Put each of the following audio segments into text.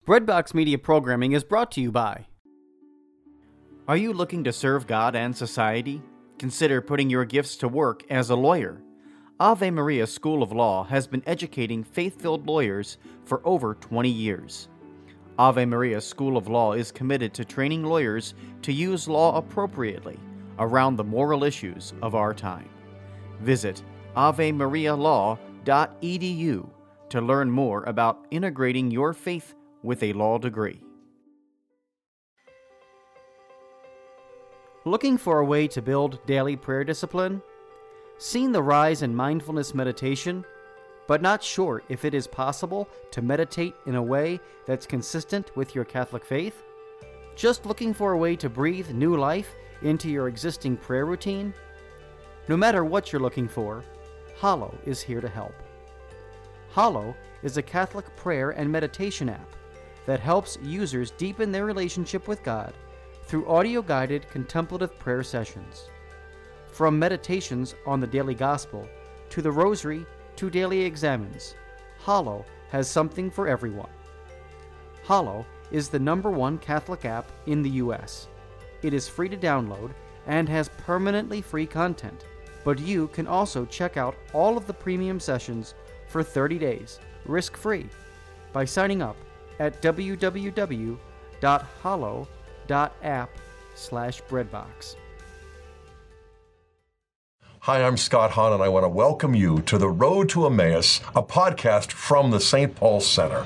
Breadbox Media Programming is brought to you by... Are you looking to serve God and society? Consider putting your gifts to work as a lawyer. Ave Maria School of Law has been educating faith-filled lawyers for over 20 years. Ave Maria School of Law is committed to training lawyers to use law appropriately around the moral issues of our time. Visit avemarialaw.edu to learn more about integrating your faith with a law degree. Looking for a way to build daily prayer discipline? Seen the rise in mindfulness meditation, but not sure if it is possible to meditate in a way that's consistent with your Catholic faith? Just looking for a way to breathe new life into your existing prayer routine? No matter what you're looking for, Hallow is here to help. Hallow is a Catholic prayer and meditation app that helps users deepen their relationship with God through audio-guided contemplative prayer sessions. From meditations on the daily gospel to the rosary to daily examines, Hallow has something for everyone. Hallow is the #1 Catholic app in the U.S. It is free to download and has permanently free content, but you can also check out all of the premium sessions for 30 days, risk-free, by signing up at www.hallow.app/breadbox. Hi, I'm Scott Hahn, and I want to welcome you to The Road to Emmaus, a podcast from the St. Paul Center.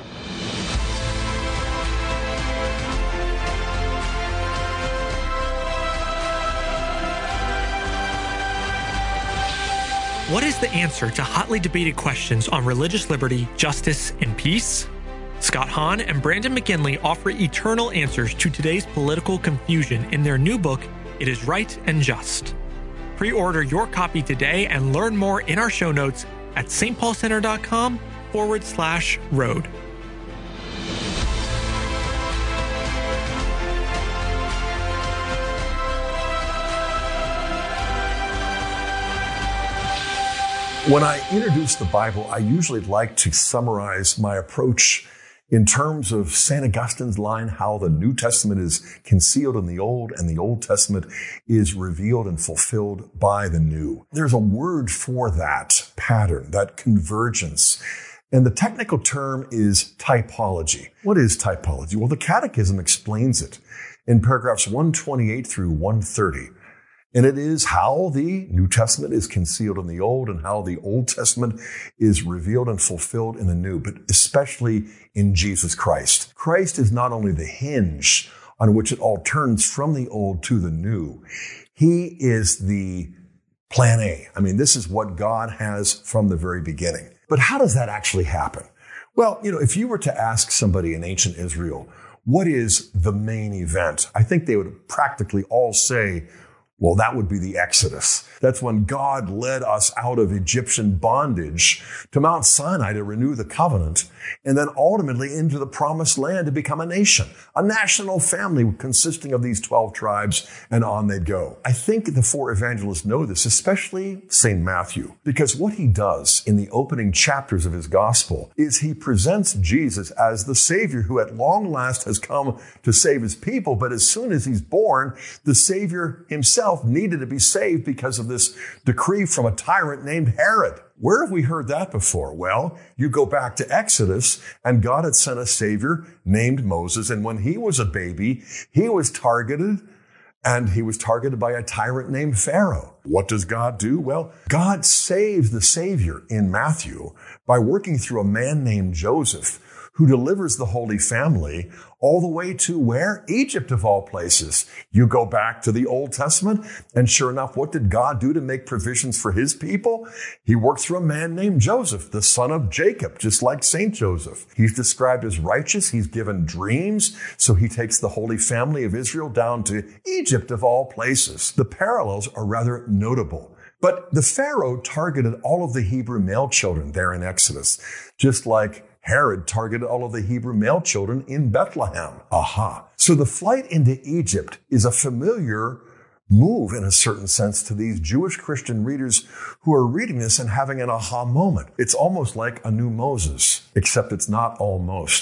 What is the answer to hotly debated questions on religious liberty, justice, and peace? Scott Hahn and Brandon McGinley offer eternal answers to today's political confusion in their new book, It Is Right and Just. Pre-order your copy today and learn more in our show notes at stpaulcenter.com/road. When I introduce the Bible, I usually like to summarize my approach in terms of St. Augustine's line, how the New Testament is concealed in the Old and the Old Testament is revealed and fulfilled by the New. There's a word for that pattern, that convergence. And the technical term is typology. What is typology? Well, the Catechism explains it in paragraphs 128 through 130. And it is how the New Testament is concealed in the Old and how the Old Testament is revealed and fulfilled in the New, but especially in Jesus Christ. Christ is not only the hinge on which it all turns from the Old to the New. He is the plan A. I mean, this is what God has from the very beginning. But how does that actually happen? Well, if you were to ask somebody in ancient Israel, what is the main event? I think they would practically all say, well, that would be the Exodus. That's when God led us out of Egyptian bondage to Mount Sinai to renew the covenant, and then ultimately into the promised land to become a nation, a national family consisting of these 12 tribes, and on they'd go. I think the four evangelists know this, especially St. Matthew, because what he does in the opening chapters of his gospel is he presents Jesus as the Savior who at long last has come to save his people, but as soon as he's born, the Savior himself needed to be saved because of this decree from a tyrant named Herod. Where have we heard that before? Well, you go back to Exodus, and God had sent a Savior named Moses, and when he was a baby, he was targeted, and he was targeted by a tyrant named Pharaoh. What does God do? Well, God saves the Savior in Matthew by working through a man named Joseph, who delivers the Holy Family all the way to where? Egypt, of all places. You go back to the Old Testament, and sure enough, what did God do to make provisions for his people? He worked through a man named Joseph, the son of Jacob, just like Saint Joseph. He's described as righteous. He's given dreams, so he takes the Holy Family of Israel down to Egypt, of all places. The parallels are rather notable. But the Pharaoh targeted all of the Hebrew male children there in Exodus, just like Herod targeted all of the Hebrew male children in Bethlehem. Aha. So the flight into Egypt is a familiar move in a certain sense to these Jewish Christian readers who are reading this and having an aha moment. It's almost like a new Moses, except it's not almost.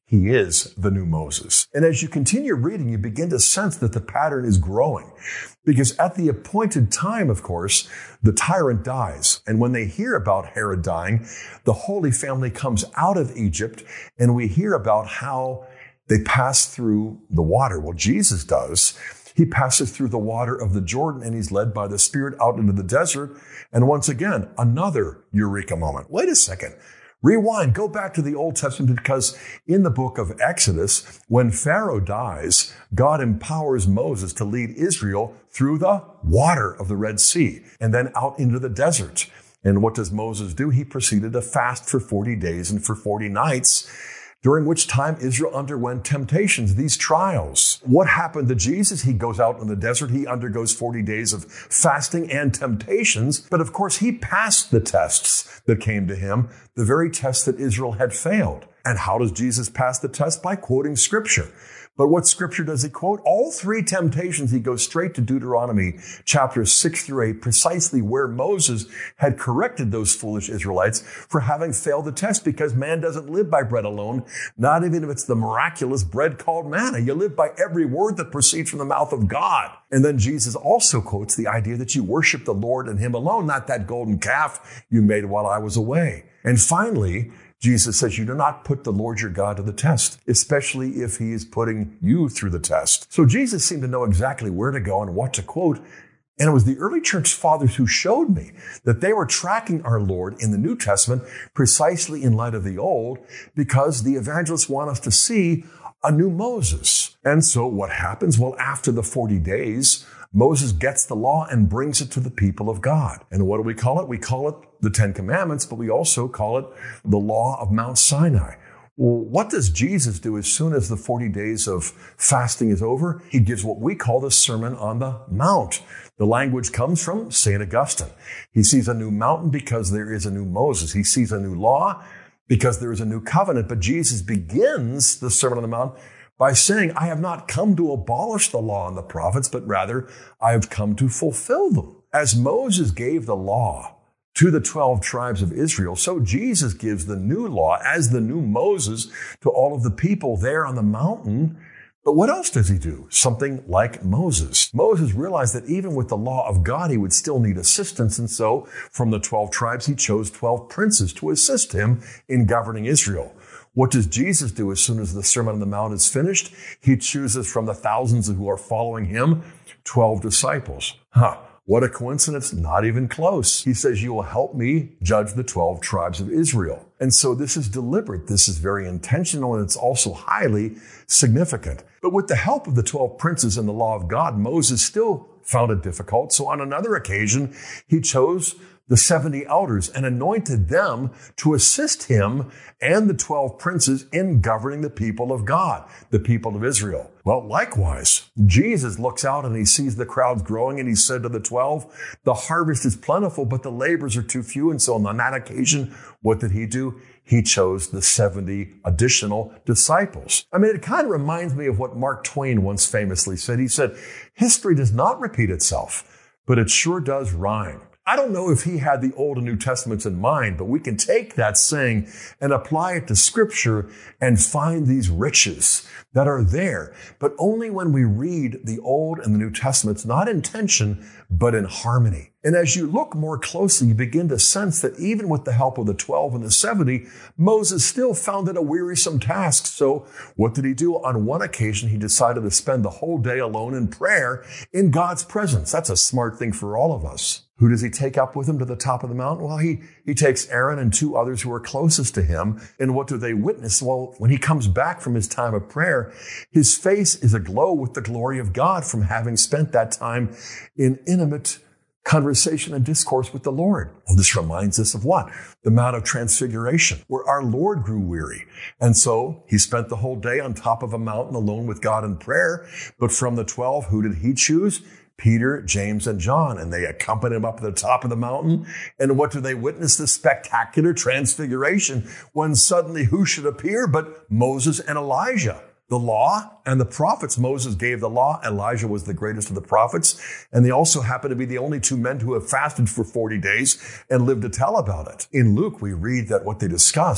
He is the new Moses. And as you continue reading, you begin to sense that the pattern is growing. Because at the appointed time, of course, the tyrant dies. And when they hear about Herod dying, the Holy Family comes out of Egypt, and we hear about how they pass through the water. Well, Jesus does. He passes through the water of the Jordan, and he's led by the Spirit out into the desert. And once again, another eureka moment. Wait a second. Rewind, go back to the Old Testament, because in the book of Exodus, when Pharaoh dies, God empowers Moses to lead Israel through the water of the Red Sea and then out into the desert. And what does Moses do? He proceeded to fast for 40 days and for 40 nights, during which time Israel underwent temptations, these trials. What happened to Jesus? He goes out in the desert. He undergoes 40 days of fasting and temptations. But of course, he passed the tests that came to him, the very tests that Israel had failed. And how does Jesus pass the test? By quoting Scripture. But what Scripture does he quote? All three temptations, he goes straight to Deuteronomy chapters 6 through 8, precisely where Moses had corrected those foolish Israelites for having failed the test, because man doesn't live by bread alone, not even if it's the miraculous bread called manna. You live by every word that proceeds from the mouth of God. And then Jesus also quotes the idea that you worship the Lord and him alone, not that golden calf you made while I was away. And finally, Jesus says you do not put the Lord your God to the test, especially if he is putting you through the test. So Jesus seemed to know exactly where to go and what to quote. And it was the early church fathers who showed me that they were tracking our Lord in the New Testament precisely in light of the Old, because the evangelists want us to see a new Moses. And so what happens? Well, after the 40 days, Moses gets the law and brings it to the people of God. And what do we call it? We call it the Ten Commandments, but we also call it the law of Mount Sinai. Well, what does Jesus do as soon as the 40 days of fasting is over? He gives what we call the Sermon on the Mount. The language comes from St. Augustine. He sees a new mountain because there is a new Moses. He sees a new law because there is a new covenant. But Jesus begins the Sermon on the Mount by saying, I have not come to abolish the law and the prophets, but rather I have come to fulfill them. As Moses gave the law to the 12 tribes of Israel, so Jesus gives the new law as the new Moses to all of the people there on the mountain. But what else does he do? Something like Moses. Moses realized that even with the law of God, he would still need assistance. And so from the 12 tribes, he chose 12 princes to assist him in governing Israel. What does Jesus do as soon as the Sermon on the Mount is finished? He chooses from the thousands who are following him 12 disciples. What a coincidence. Not even close. He says, you will help me judge the 12 tribes of Israel. And so this is deliberate. This is very intentional, and it's also highly significant. But with the help of the 12 princes and the law of God, Moses still found it difficult. So on another occasion, he chose the 70 elders and anointed them to assist him and the 12 princes in governing the people of God, the people of Israel. Well, likewise, Jesus looks out and he sees the crowds growing, and he said to the 12, the harvest is plentiful, but the laborers are too few. And so on that occasion, what did he do? He chose the 70 additional disciples. I mean, it kind of reminds me of what Mark Twain once famously said. He said, history does not repeat itself, but it sure does rhyme. I don't know if he had the Old and New Testaments in mind, but we can take that saying and apply it to Scripture and find these riches that are there, but only when we read the Old and the New Testaments, not in tension, but in harmony. And as you look more closely, you begin to sense that even with the help of the 12 and the 70, Moses still found it a wearisome task. So what did he do? On one occasion, he decided to spend the whole day alone in prayer in God's presence. That's a smart thing for all of us. Who does he take up with him to the top of the mountain? Well, he takes Aaron and 2 others who are closest to him. And what do they witness? Well, when he comes back from his time of prayer, his face is aglow with the glory of God from having spent that time in intimate conversation and discourse with the Lord. Well, this reminds us of what? The Mount of Transfiguration, where our Lord grew weary. And so he spent the whole day on top of a mountain alone with God in prayer. But from the 12, who did he choose? Peter, James, and John, and they accompanied him up to the top of the mountain. And what do they witness? The spectacular transfiguration, when suddenly who should appear but Moses and Elijah? The law and the prophets. Moses gave the law. Elijah was the greatest of the prophets. And they also happen to be the only 2 men who have fasted for 40 days and lived to tell about it. In Luke, we read that what they discussed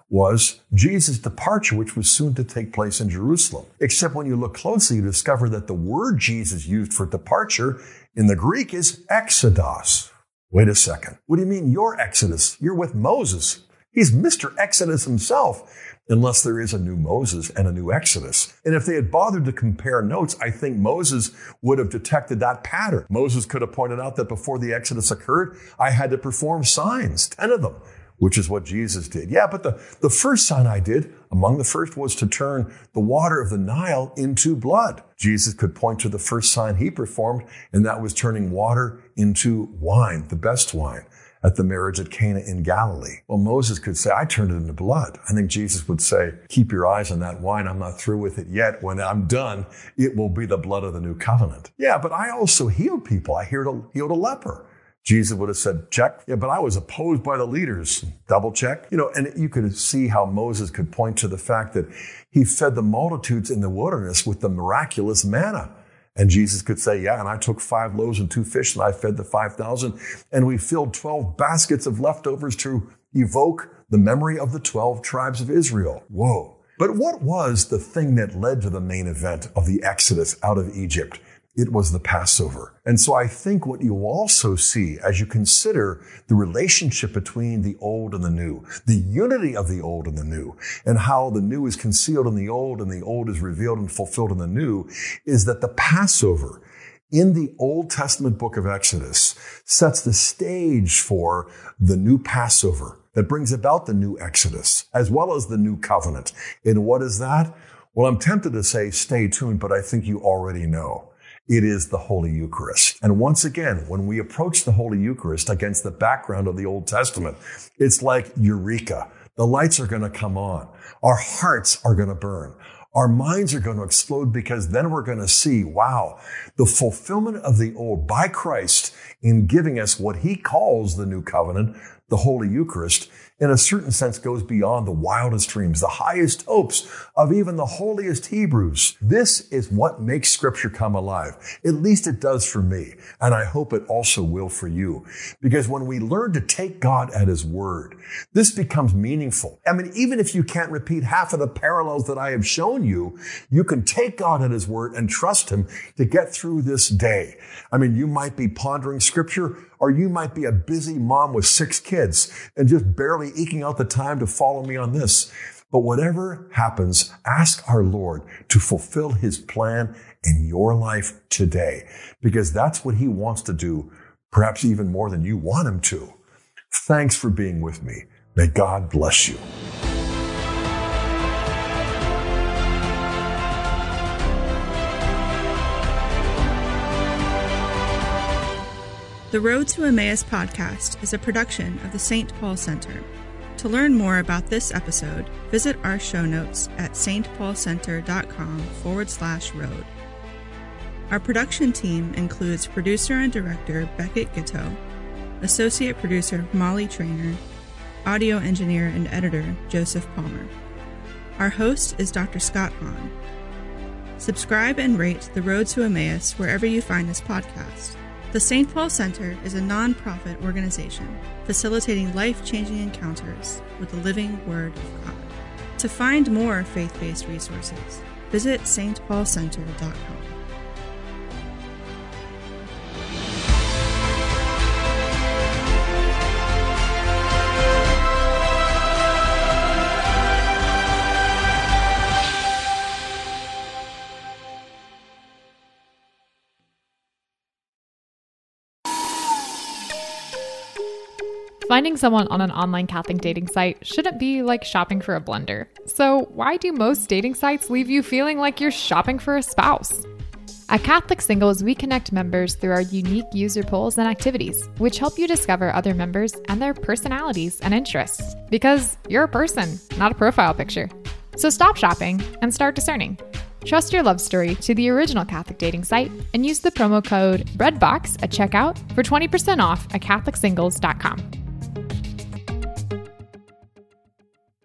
was Jesus' departure, which was soon to take place in Jerusalem. Except when you look closely, you discover that the word Jesus used for departure in the Greek is exodos. Wait a second. What do you mean your Exodus? You're with Moses. He's Mr. Exodus himself, unless there is a new Moses and a new Exodus. And if they had bothered to compare notes, I think Moses would have detected that pattern. Moses could have pointed out that before the Exodus occurred, I had to perform signs, 10 of them, which is what Jesus did. Yeah, but the first sign I did, among the first, was to turn the water of the Nile into blood. Jesus could point to the first sign he performed, and that was turning water into wine, the best wine, at the marriage at Cana in Galilee. Well, Moses could say, I turned it into blood. I think Jesus would say, keep your eyes on that wine. I'm not through with it yet. When I'm done, it will be the blood of the new covenant. Yeah, but I also healed people. I healed a leper. Jesus would have said, check. Yeah, but I was opposed by the leaders. Double check. And you could see how Moses could point to the fact that he fed the multitudes in the wilderness with the miraculous manna. And Jesus could say, yeah, and I took 5 loaves and 2 fish and I fed the 5,000. And we filled 12 baskets of leftovers to evoke the memory of the 12 tribes of Israel. Whoa. But what was the thing that led to the main event of the Exodus out of Egypt? It was the Passover. And so I think what you also see as you consider the relationship between the old and the new, the unity of the old and the new, and how the new is concealed in the old and the old is revealed and fulfilled in the new, is that the Passover in the Old Testament book of Exodus sets the stage for the new Passover that brings about the new Exodus, as well as the new covenant. And what is that? Well, I'm tempted to say stay tuned, but I think you already know. It is the Holy Eucharist. And once again, when we approach the Holy Eucharist against the background of the Old Testament, it's like eureka. The lights are going to come on. Our hearts are going to burn. Our minds are going to explode, because then we're going to see, wow, the fulfillment of the old by Christ in giving us what he calls the new covenant, the Holy Eucharist, in a certain sense goes beyond the wildest dreams, the highest hopes of even the holiest Hebrews. This is what makes Scripture come alive. At least it does for me, and I hope it also will for you. Because when we learn to take God at his word, this becomes meaningful. I mean, even if you can't repeat half of the parallels that I have shown you, you can take God at his word and trust him to get through this day. I mean, you might be pondering Scripture, or you might be a busy mom with 6 kids and just barely eking out the time to follow me on this. But whatever happens, ask our Lord to fulfill his plan in your life today, because that's what he wants to do, perhaps even more than you want him to. Thanks for being with me. May God bless you. The Road to Emmaus podcast is a production of the St. Paul Center. To learn more about this episode, visit our show notes at stpaulcenter.com/road. Our production team includes producer and director Beckett Giteau, associate producer Molly Trainer, audio engineer and editor Joseph Palmer. Our host is Dr. Scott Hahn. Subscribe and rate The Road to Emmaus wherever you find this podcast. The St. Paul Center is a non-profit organization facilitating life-changing encounters with the living Word of God. To find more faith-based resources, visit stpaulcenter.com. Finding someone on an online Catholic dating site shouldn't be like shopping for a blender. So why do most dating sites leave you feeling like you're shopping for a spouse? At Catholic Singles, we connect members through our unique user polls and activities, which help you discover other members and their personalities and interests. Because you're a person, not a profile picture. So stop shopping and start discerning. Trust your love story to the original Catholic dating site and use the promo code BREADBOX at checkout for 20% off at CatholicSingles.com.